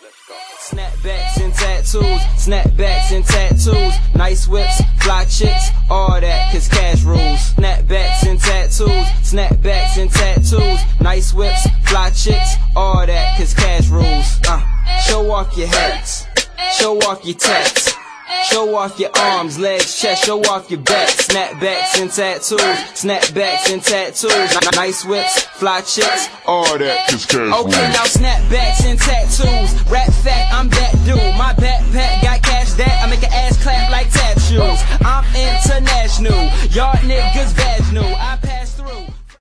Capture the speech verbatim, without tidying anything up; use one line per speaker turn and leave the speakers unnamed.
Snapbacks and tattoos, snapbacks and tattoos, nice whips, fly chicks, all that, cause cash rules. Snapbacks and tattoos, snapbacks and tattoos, nice whips, fly chicks, all that, cause cash rules. Uh, show off your hats, show off your tats, show off your arms, legs, chest, show off your back. Snapbacks and tattoos, snapbacks and tattoos, nice whips, fly chicks,
all that, cause cash rules.
Okay, now snapbacks and tattoos.